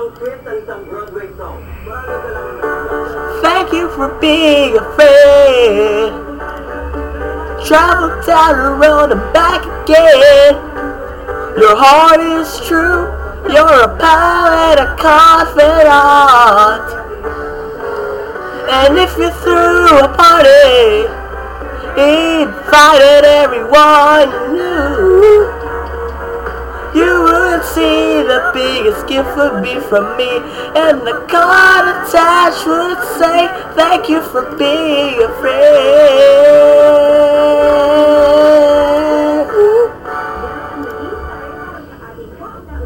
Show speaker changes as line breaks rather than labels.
Thank you for being a friend. Travel down the road and back again. Your heart is true. You're a pal and a confidant. And if you threw a party, invited everyone you knew, you would see the biggest gift would be from me. And the card attached would say, thank you for being a friend.